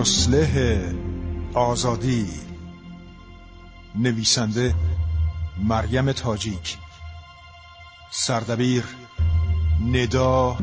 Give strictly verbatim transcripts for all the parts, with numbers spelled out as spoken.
مصلح آزادی، نویسنده مریم تاجیک، سردبیر ندا،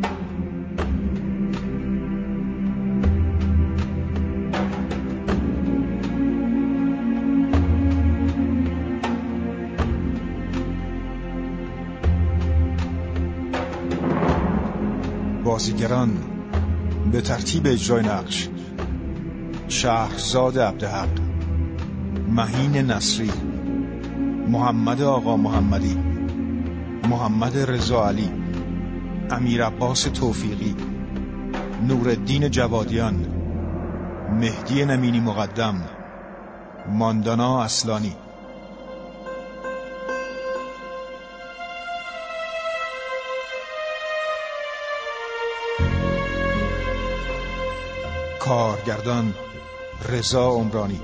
بازیگران به ترتیب اجرای نقش: شهرزاد عبدحق، مهین نصری، محمد آقا محمدی، محمد رضا علی، امیر عباس توفیقی، نورالدین جوادیان، مهدی نمینی مقدم، ماندانا اصلانی. کارگردان رضا عمرانی.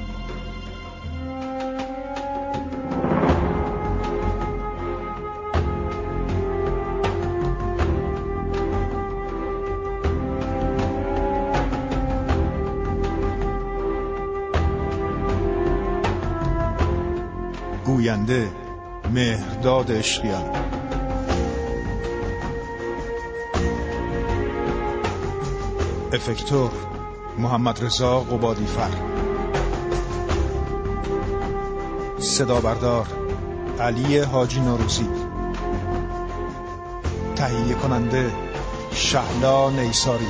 گوینده مهرداد عشقیان. افکتور محمد رضا قبادیفر. صدا بردار علی حاجی نوروزی. تهیه کننده شهلا نیساری.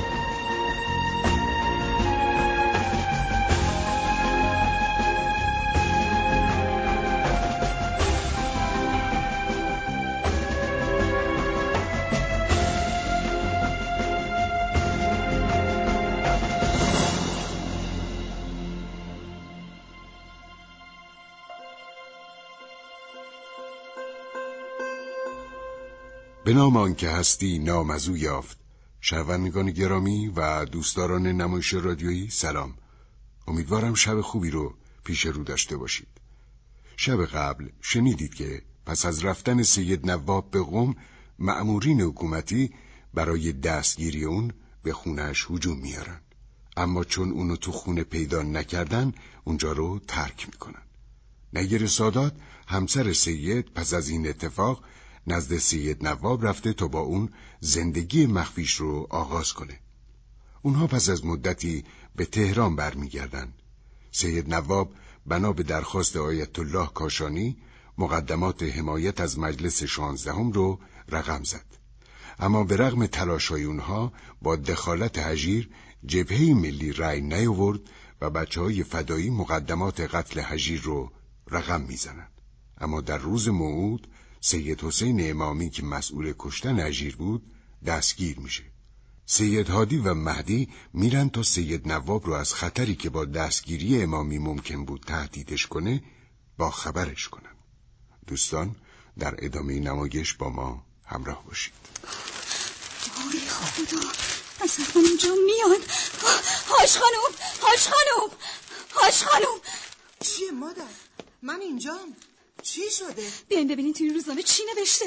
به نام آنکه هستی نام از او یافت. شنوندگان گرامی و دوستداران نمایش رادیویی سلام. امیدوارم شب خوبی رو پیش رو داشته باشید. شب قبل شنیدید که پس از رفتن سید نواب به قم، مأمورین حکومتی برای دستگیری اون به خونهش هجوم میارن، اما چون اونو تو خونه پیدا نکردن اونجا رو ترک میکنن. نیر سادات همسر سید پس از این اتفاق نزد سید نواب رفته تا با اون زندگی مخفیش رو آغاز کنه. اونها پس از مدتی به تهران برمیگردن. سید نواب بنا به درخواست آیت الله کاشانی مقدمات حمایت از مجلس شانزدهم رو رقم زد، اما به رغم تلاش‌های اونها با دخالت هژیر جبهه ملی رأی نیاورد و بچه‌های فدایی مقدمات قتل هژیر رو رقم میزنن. اما در روز موعود سید حسین امامی که مسئول کشتن هژیر بود دستگیر میشه. سید هادی و مهدی میرن تا سید نواب رو از خطری که با دستگیری امامی ممکن بود تهدیدش کنه با خبرش کنن. دوستان در ادامه نمایش با ما همراه باشید. آی خدا، اصلا اینجا میان. هاش خانوم، هاش خانوم، هاش خانوم. چیه مادر؟ من اینجام. چی شده؟ بیاین ببینین توی روزنامه چی نوشته.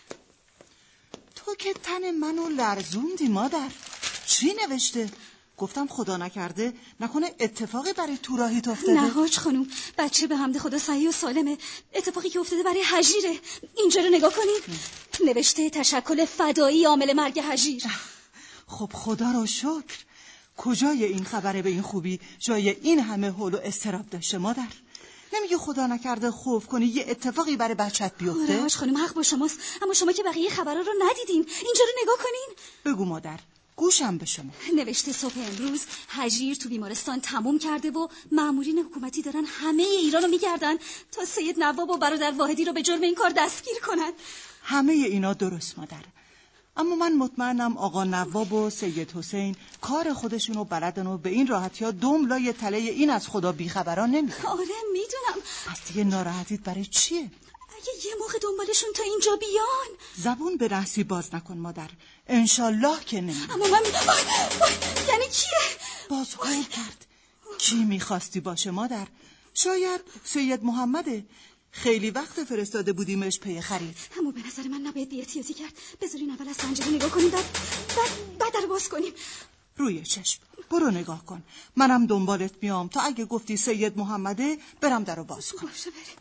تو که تن منو لرزوندی مادر. چی نوشته؟ گفتم خدا نکرده نکنه اتفاقی برای تو راهیت افتاده. نه حاج خانوم، بچه به حمد خدا صحیح و سالمه. اتفاقی که افتاده برای هژیره. اینجا رو نگاه کنین. نوشته تشکل فدایی عامل مرگ هژیر. خب خدا رو شکر. کجای این خبره به این خوبی جای این همه هول و اضطراب داشته مادر؟ نمیگه خدا نکرده خوف کنی یه اتفاقی برای بچت بیفته؟ آره حاج خانم حق با شماست، اما شما که بقیه خبرها رو ندیدین. اینجا رو نگاه کنین. بگو مادر، گوشم به شما. نوشته صبح امروز هژیر تو بیمارستان تموم کرده و مامورین حکومتی دارن همه ایران رو میگردن تا سید نواب و برادر واحدی رو به جرم این کار دستگیر کنن. همه اینا درست مادر، اما من مطمئنم آقا نواب و سید حسین کار خودشونو بلدن و به این راحتی ها دوم لای تله این از خدا بیخبران نمیدن. آره میدونم. پس دیگه ناراحتیت برای چیه؟ اگه یه موقع دنبالشون تا اینجا بیان. زبون به نحسی باز نکن مادر، انشالله که نمی. اما من یعنی کیه؟ باز قول کرد. کی میخواستی باشه مادر؟ شاید سید محمده. خیلی وقت فرستاده بودیمش پی خرید. اما به نظر من نباید بی احتیاطی کرد. بذارین اول از پنجره نگاه کنیم، بعد بعد بعد در باز کنیم. روی چشم. برو نگاه کن، منم دنبالت میام تا اگه گفتی سید محمده برم درو باز کنم. باشه بریم.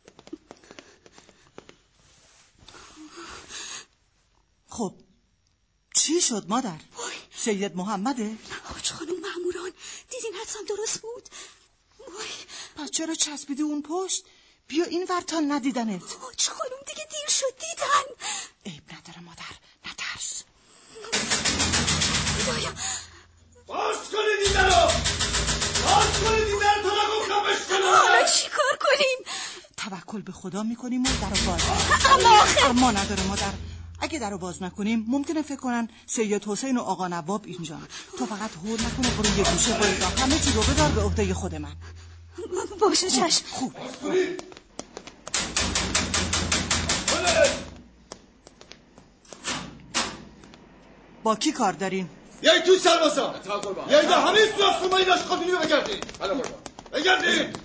خب چی شد مادر؟ وای. سید محمده؟ نه حاج خانم، ماموران دیدین حدسم درست بود. وای. پس چرا چسبیدی اون پشت؟ بیا این ور تا ندیدنت. حاج خانم دیگه دیر شد، دیدن. عیب نداره مادر، نترس. خدایا باز کنید این درو، باز کنید این درو تا نگفتم بشکنم. حالا چی کار کنیم؟ توکل به خدا میکنیم و درو باز. اما آخه اما نداره مادر، اگه درو باز نکنیم ممکنه فکر کنن سید حسین و آقا نواب اینجا. تو فقط هول نکنه، برو یه گوشه وایسا، همه چی رو بدار به عهده خود من. باشه چشم. خوب. با کی کار دارین؟ یای توی سربازا، یای ده همین سراستومایی داشت خودینی رو بگردید. بگردید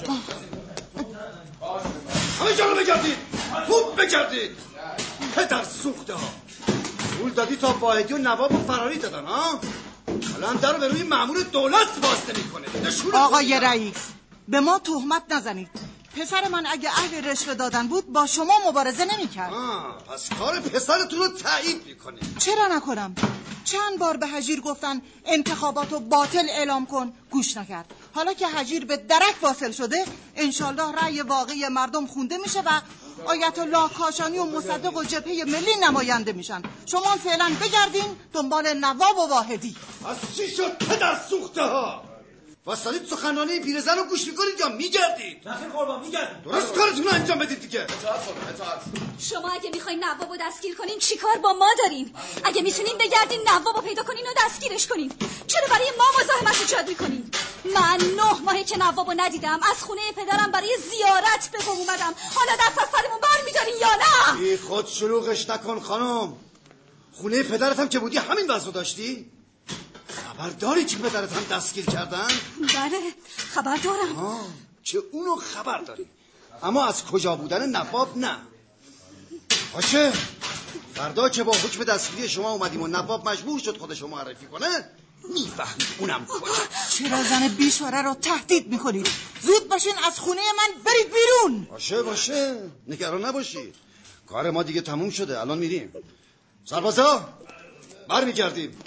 همه جا رو بگردید، خوب بگردید. پدر سوخته ها پول دادی تا واحدی و نواب و فراری دادن ها. الان در رو به روی مأمور دولت واسطه میکنه. آقای رئیس به ما تهمت نزنید. پسر من اگه اهل رشوه دادن بود با شما مبارزه نمی‌کرد. آه پس کار پسرتون رو تایید میکنه. چرا نکنم؟ چند بار به هجیر گفتن انتخاباتو باطل اعلام کن، گوش نکرد. حالا که هجیر به درک واصل شده، انشالله رأی واقعی مردم خونده میشه و آیت الله کاشانی و مصدق و جبهه ملی نماینده میشن. شما فعلا بگردین دنبال نواب و واحدی. از چی شد پدر سوخته ها؟ واسطید سخنرانی پیرزن رو گوش میکنید یا میگردید؟ نخیر قربان میگردید. درست کارتون رو انجام بدید دیگه. اطاعت کنید، اطاعت. شما اگه میخواین نوابو دستگیر کنین چی کار با ما دارین؟ اگه میتونین بگردین نوابو پیدا کنین و دستگیرش کنین، چرا برای ما مزاحمت ایجاد میکنین؟ من نه ماهه که نوابو ندیدم، از خونه پدرم برای زیارت به قم اومدم. حالا دست از سرمون بر میدارین یا نه؟ بی خود شلوغش نکن خانم. خونه پدرت هم که بودی همین وضع داشتی؟ خبر داری که پدرت هم دستگیر کردن؟ بله خبر دارم. آه چه اونو خبر داری، اما از کجا بودن نواب نه. باشه فردا که با حکم دستگیری شما اومدیم و نواب مجبور شد خودشو معرفی کنه میفهمید اونم کجا. چرا زن بیچاره رو تهدید میکنید؟ زود باشین از خونه من برید بیرون. باشه باشه نگران نباشید، کار ما دیگه تموم شده، الان میریم. سربازا بر میگردیم.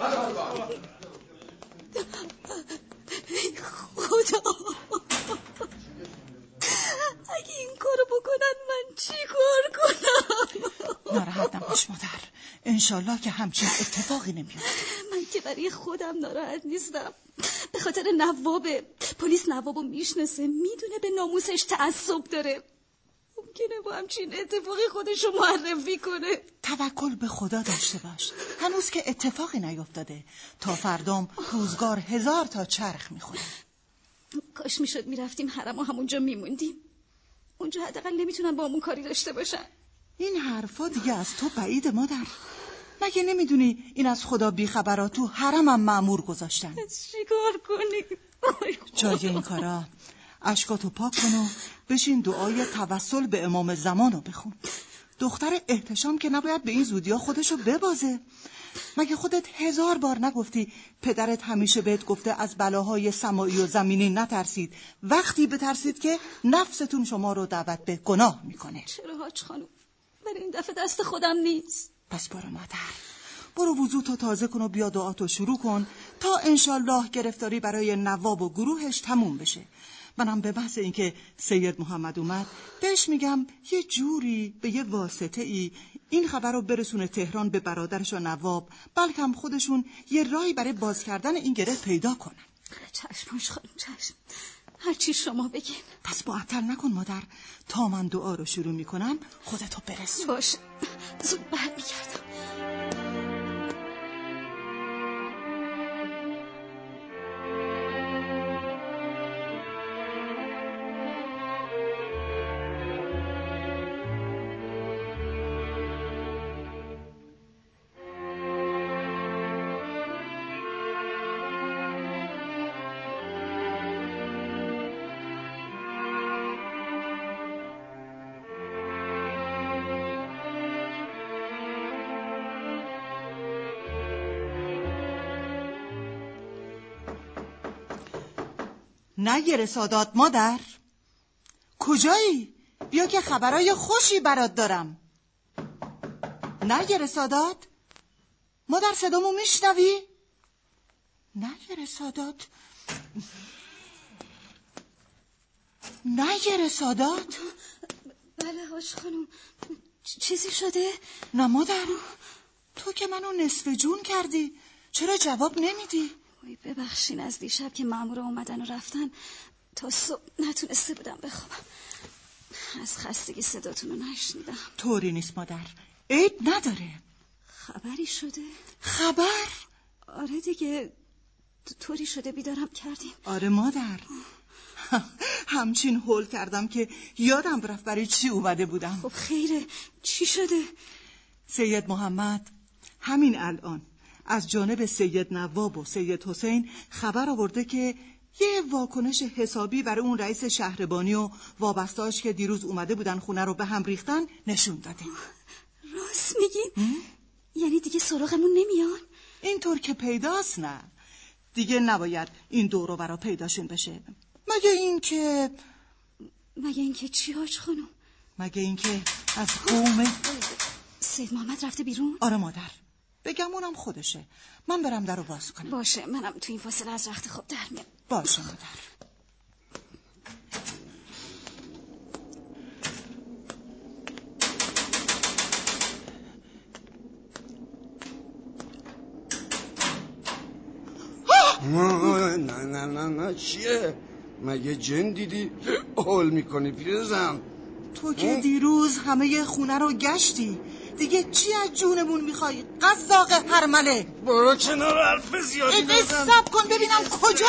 خدا اگه این کارو بکنن من چی کار کنم؟ ناراحت نباش مادر، انشالله که همچین اتفاقی نمیاد. من که برای خودم ناراحت نیستم، به خاطر نوابه. پلیس نوابو میشناسه، میدونه به ناموسش تعصب داره، ممکنه با همچین اتفاقی خودشو معرفی کنه. توکل به خدا داشته باش، هنوز که اتفاقی نیفتاده، تا فردام روزگار هزار تا چرخ میخوره. کاش میشد میرفتیم حرم و همونجا میموندیم، اونجا حداقل نمیتونن با همون کاری داشته باشن. این حرفا دیگه از تو بعید مادر، مگه نمیدونی این از خدا بیخبرا تو حرمم مأمور گذاشتن؟ چی کار کنی؟ جای این کارا اشکاتو پاک کن و بشین دعای توسل به امام زمانو بخون. دختر احتشام که نباید به این زودیا خودشو ببازه. مگه خودت هزار بار نگفتی پدرت همیشه بهت گفته از بلاهای سماعی و زمینی نترسید، وقتی بترسید که نفستون شما رو دعوت به گناه میکنه؟ چرا حاج خانم؟ برای این دفعه دست خودم نیست. پس برو مادر، برو وضو تو تازه کن و بیا دعاتو شروع کن تا انشالله گرفتاری برای نواب و گروهش تموم بشه. منم به بحث این که سید محمد اومد بهش میگم یه جوری به یه واسطه ای این خبر رو برسونه تهران به برادرش و نواب، بلکه هم خودشون یه راهی برای باز کردن این گره پیدا کنن. چشمش خانم چشم، هرچی شما بگین. پس معطل نکن مادر، تا من دعا رو شروع میکنم خودتو برس. باشه زود برمیگردم. نگیره سادات مادر. کجایی؟ بیا که خبرای خوشی برات دارم. نگیره سادات مادر، صدامو میشنوی؟ نگیره سادات نگیره سادات. بله حاج خانم، چیزی شده؟ نه مادر، تو که منو نصف جون کردی، چرا جواب نمیدی؟ وای ببخشین، از دیشب که مامورا اومدن و رفتن تا صبح نتونسته بودم بخوابم. از خستگی صداتون رو نشنیدم. طوری نیست مادر، عیب نداره. خبری شده؟ خبر؟ آره دیگه، طوری شده بیدارم کردیم. آره مادر، همچین هول کردم که یادم رفت برای چی اومده بودم. خب خیره، چی شده؟ سید محمد همین الان از جانب سید نواب و سید حسین خبر آورده که یه واکنش حسابی برای اون رئیس شهربانی و وابستاش که دیروز اومده بودن خونه رو به هم ریختن نشون داده. راست میگین؟ یعنی دیگه سراغمون نمیان؟ اینطور که پیداست نه، دیگه نباید این دور و برا پیداشون بشه. مگه این که مگه این که چی حاج خانم؟ مگه این که از قوم سید محمد رفته بیرون؟ آره مادر، بگم اونم خودشه. من برم در رو باز کنم. باشه، منم تو این فاصله از رخت خواب در میام. باشه مادر. نه نه نه نه چیه؟ مگه جن دیدی؟ هول میکنی پیرزن؟ تو که دیروز همه خونه رو گشتی، دیگه چی از جونمون میخوای؟ قزاق هرمله، برو کنار حرف زیادی نزن. سب کن ببینم کجا.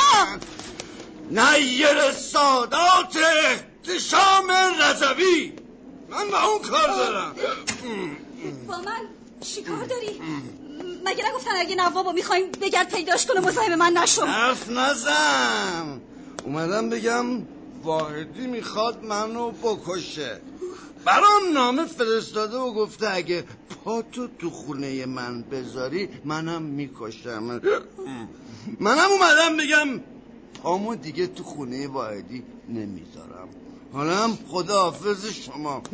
نیر سادات احتشام رضوی، من با اون کار دارم. با من چی کار داری؟ مگه نگفتن اگه نوابو میخوایم بگرد پیداش کنه مزاحم من نشو؟ حرف نزن، اومدم بگم واحدی میخواد منو بکشه. برام نامه فرستاده و گفته اگه پاتو تو خونه من بذاری منم میکشم. منم اومدم بگم پامو دیگه تو خونه واحدی نمیذارم. حالا هم خداحافظ شما.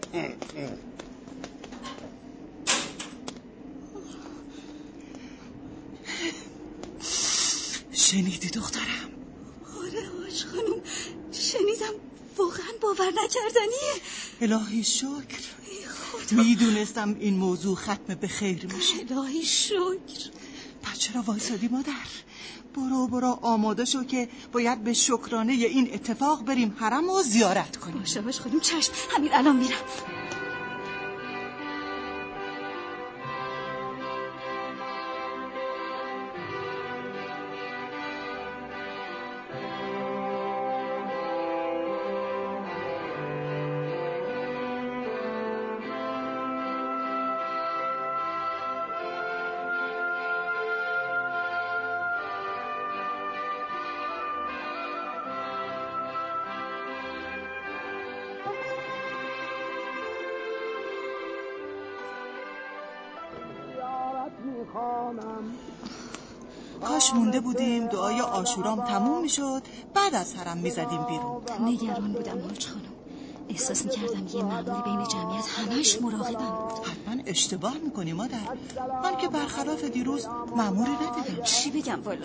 شنیدی دخترم؟ آره حاج خانم، شنیدم. واقعا باور نکردنیه. الهی شکر، میدونستم این موضوع ختم به خیر میشه. الهی شکر. پس چرا وایسادی مادر؟ برو برو آماده شو که باید به شکرانه این اتفاق بریم حرم و زیارت کنیم. باشه باش خانم، چشم، همین الان میرم. کاش مونده بودیم دعای عاشورام تموم میشد، بعد از حرم میزدیم بیرون. نگران بودم حاج خانم، احساس میکردم یه مأموری بین جمعیت همش مراقبم بود. حتما اشتباه میکنی مادر، من که برخلاف دیروز مأموری ندیدم. چی بگم والا؟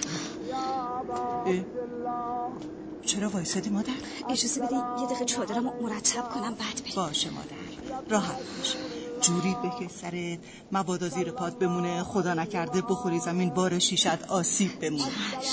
چرا وایسادی مادر؟ اجازه بدی یه دقیقه چادرمو مرتب کنم بعد بریم. باشه مادر، راحت باش. جوری بکش سرت مبادا زیر پات بمونه، خدا نکرده بخوری زمین بار شیشت آسیب بمونه.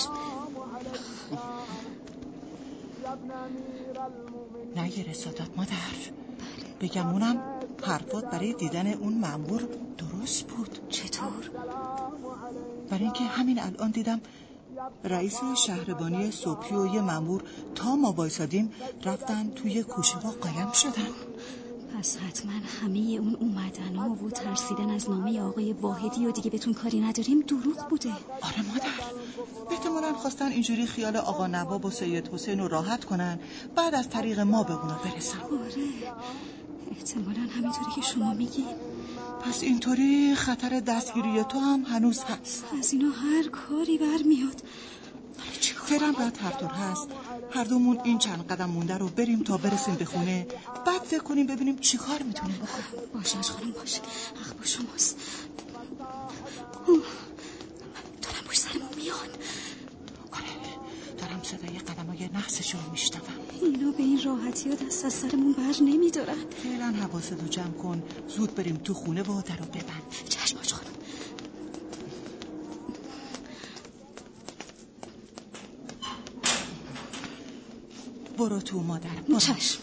نگیره سادات مادر. بگم اونم حرفات برای دیدن اون مأمور درست بود. چطور؟ برای اینکه همین الان دیدم رئیس شهربانی صبحی و یه مأمور تا ما وایسادیم رفتن توی کوچه ها قایم شدن. پس حتما همه اون اومدن ها و ترسیدن از نامه آقای واحدی و دیگه بهتون کاری نداریم دروغ بوده. آره مادر، احتمالاً خواستن اینجوری خیال آقا نواب و سید حسین رو راحت کنن، بعد از طریق ما به اونا برسن. آره، احتمالاً همینطوری که شما میگی. پس اینطوری خطر دستگیری تو هم هنوز هست. از اینا هر کاری برمیاد. چی فعلا بعد هر طور هست هر دومون این چند قدم مونده رو بریم تا برسیم به خونه، بعد فکر کنیم ببینیم چی کار میتونیم بکنیم. باشه اش خانم باشه، حق با شماست. دارم پشت سرمون میان. آره دارم صدای قدمای نحسشون رو میشنوم. اینا به این راحتی ها دست از سرمون بر نمیدارن. فعلا حواستو جمع کن، زود بریم تو خونه و در رو ببند. چشم آج خانم. برو تو مادر برو. چشم.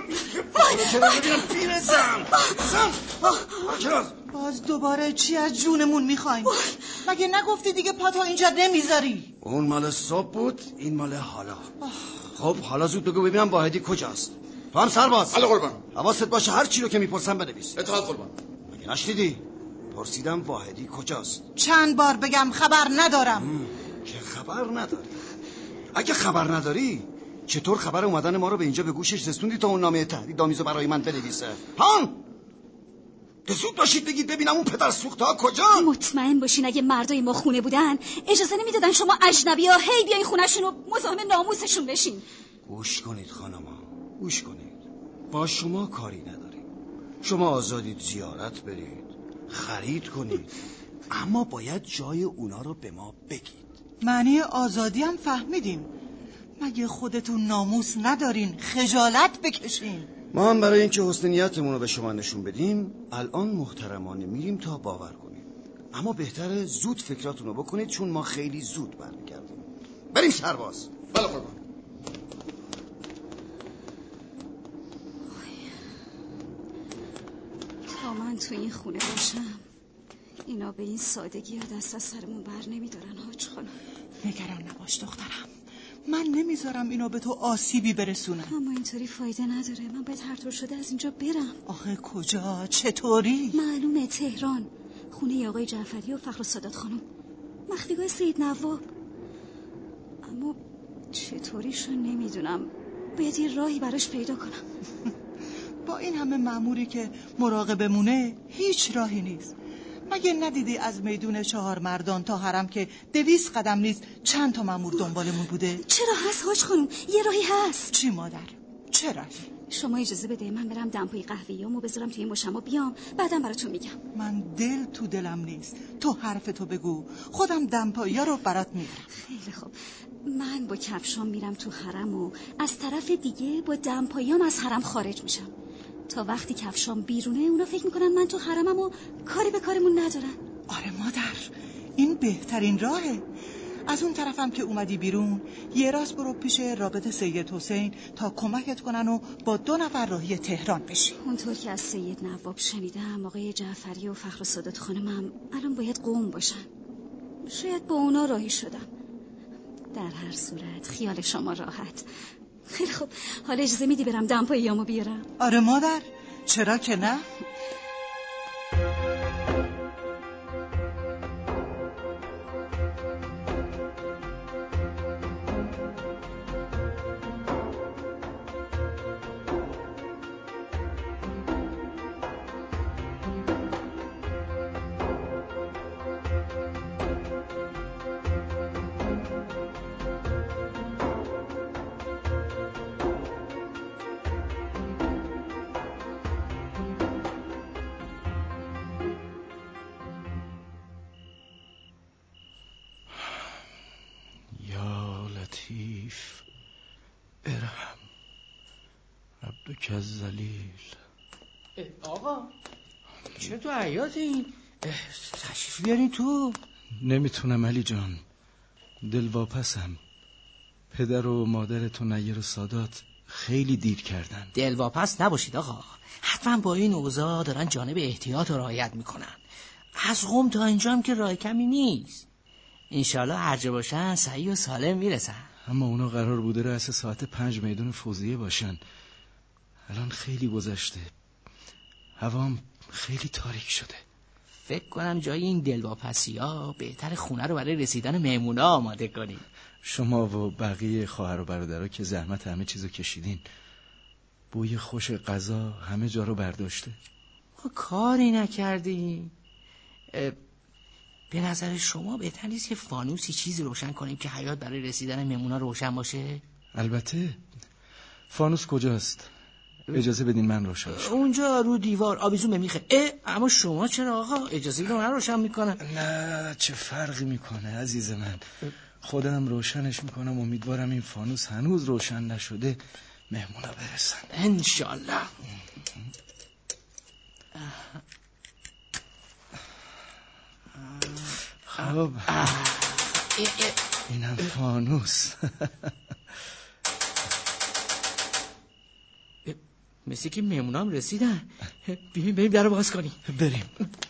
باز دوباره چی از جونمون میخواین؟ مگه نگفتی دیگه پا تا اینجا نمیذاری؟ اون مال صبح بود، این مال حالا. خب حالا زود بگو ببینم واحدی کجاست. تو هم سرباز. بله قربان. حواست باشه هر چی رو که میپرسم بنویس. اطاعت قربان. مگه نشنیدی؟ پرسیدم واحدی کجاست. چند بار بگم خبر ندارم. که خبر نداری؟ اگه خبر نداری چطور خبر اومدن ما رو به اینجا به گوشش رسوندی تا اون نامه تهدیدآمیز رو برای من بنویسه؟ هان زود باشید بگید ببینم اون پدر سوخته ها کجا. مطمئن باشین اگه مردای ما خونه بودن اجازه نمیدادن شما اجنبی ها هی بیاین خونه‌شون و مزاحم ناموسشون بشین. گوش کنید خانما، گوش کنید. با شما کاری نداریم. شما آزادید زیارت برید، خرید کنید، اما باید جای اونا رو به ما بگید. معنی آزادی هم فهمیدیم. مگه خودتون ناموس ندارین؟ خجالت بکشین. ما هم برای اینکه حسن نیتمون رو به شما نشون بدیم الان محترمانه میریم تا باور کنیم، اما بهتره زود فکراتون رو بکنید چون ما خیلی زود برمیگردیم. بریم سرباز. بله قربان. تا من تو این خونه باشم اینا به این سادگی ها دست از سرمون بر نمیدارن. حاج خانم نگران نباش دخترم، من نمیذارم اینا به تو آسیبی برسونن. اما اینطوری فایده نداره، من باید هر طور شده از اینجا برم. آخه کجا؟ چطوری؟ معلومه تهران، خونه آقای جعفری و فخر السادات خانم، مخفیگاه سید نواب. اما چطوریشو نمیدونم، باید یه راهی براش پیدا کنم. با این همه مأموری که مراقبمونه هیچ راهی نیست. مگه ندیدی از میدون چهار مردان تا حرم که دویست قدم نیست چند تا مأمور دنبالمون بوده؟ چرا هست حاج خانم؟ یه راهی هست. چی مادر؟ چه راهی؟ شما اجازه بده من برم دمپایی قهوه‌ایامو بذارم توی مشما بیام، بعدم براتون میگم. من دل تو دلم نیست، تو حرفتو بگو، خودم دمپایی رو برات میبرم. خیلی خوب، من با کفشام میرم تو حرم و از طرف دیگه با دمپاییام از حرم خارج میشم. تا وقتی کفشام بیرونه اونا فکر میکنن من تو حرمم و کاری به کارمون ندارن. آره مادر، این بهترین راهه. از اون طرفم که اومدی بیرون یه راست برو پیش رابط سید حسین تا کمکت کنن و با دو نفر راهی تهران بشی. اونطور که از سید نواب شنیدم آقای جعفری و فخر السادات خانمم الان باید قوم باشن. شاید با اونا راهی شدم. در هر صورت خیال شما راحت. خیلی خوب، حالا اجازه میدی برم دمپاییامو بیارم؟ آره مادر، چرا که نه؟ لطیف ارحم عبدک الذلیل. آقا چرا تو حیاطین؟ تشریف بیارین تو. نمیتونم علی جان، دلواپسم. پدر و مادرت و نیر و سادات خیلی دیر کردن. دلواپس نباشید آقا، حتما با این اوضاع دارن جانب احتیاط رو رعایت میکنن. از قم تا اینجا هم که راه کمی نیست. انشالله هرجا باشن صحیح و سالم میرسن. اما اونا قرار بوده رأس ساعت پنج میدون فوزیه باشن. الان خیلی گذشته، هوام خیلی تاریک شده. فکر کنم جای این دلواپسی ها بهتر خونه رو برای رسیدن مهمونا آماده کنیم. شما و بقیه خواهر و برادرها که زحمت همه چیزو کشیدین، بوی خوش غذا همه جا رو برداشته. کاری نکردیم. به نظر شما بهتر نیست که فانوسی چیزی روشن کنیم که حیاط برای رسیدن مهمونا روشن باشه؟ البته. فانوس کجاست؟ اجازه بدین من روشن شم. اونجا رو دیوار آویزون میخه. اه اما شما چرا آقا؟ اجازه بدین من روشن میکنم. نه چه فرقی میکنه عزیز من. خودم روشنش میکنم. امیدوارم این فانوس هنوز روشن نشده مهمونا برسن. انشالله. خب اینم فانوس. مثل که مهمونا هم رسیدن. بریم بریم در رو باز کنیم. بریم.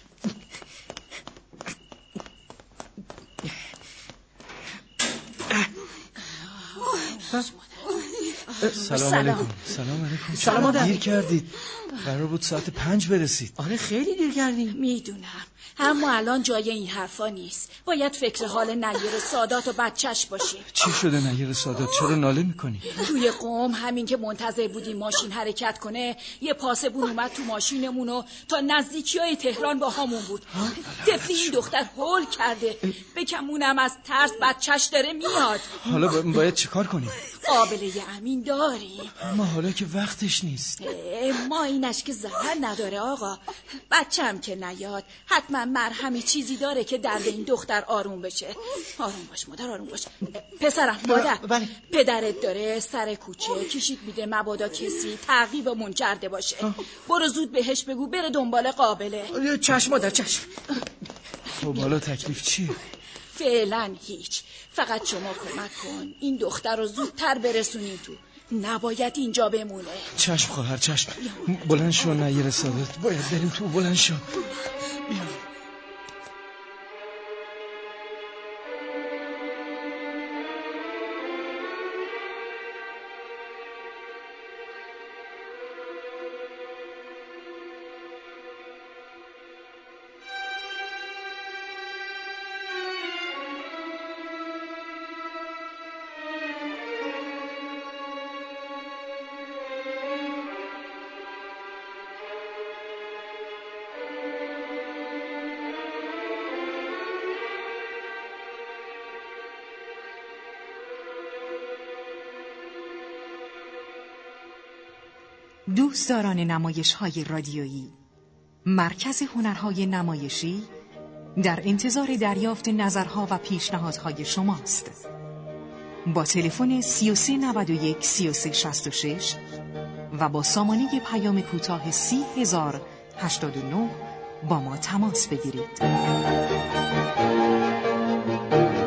سلام علیکم. سلام علیکم. سلام مادر. دیر کردید. قرار بود ساعت پنج برسید. آره خیلی دیر کردیم. میدونم، اما الان جای این حرفا نیست. باید فکر حال نیر سادات و بچهش باشیم. چی شده نیر سادات؟ چرا ناله میکنی؟ توی قم همین که منتظر بودیم ماشین حرکت کنه، یه پاسبون اومد تو ماشینمون و تا نزدیکی های تهران با همون بود. طفلی این دختر هول کرده. بکمونم از ترس بچهش داره میاد. حالا باید چیکار کنیم؟ قابله امین داریم، اما حالا که وقتش نیست. ما اینش که زهر نداره آقا. بچم که نیاد حتما مرهمی چیزی داره که درد این دختر آروم بشه. آروم باش مادر، آروم باش. پسرم مادر، بله. پدرت داره سر کوچه کشید میده مبادا کسی تعقیبمون کرده باشه. برو زود بهش بگو بره دنبال قابله. چشم مادر چشم. خب حالا تکلیف چیه؟ فعلا هیچ، فقط شما کمک کن این دختر رو زودتر برسونیم تو. نباید اینجا بمونه. چشم خواهر چشم. بلند شو نیر سادات، باید بریم تو. بلند شو. بیا. دوستداران نمایش‌های رادیویی، مرکز هنرهای نمایشی در انتظار دریافت نظرها و پیشنهادهای شماست. با تلفن سی و سه نود و یک سی و سه شصت و شش و با سامانه پیام کوتاه سی هزار هشتاد و نه با ما تماس بگیرید.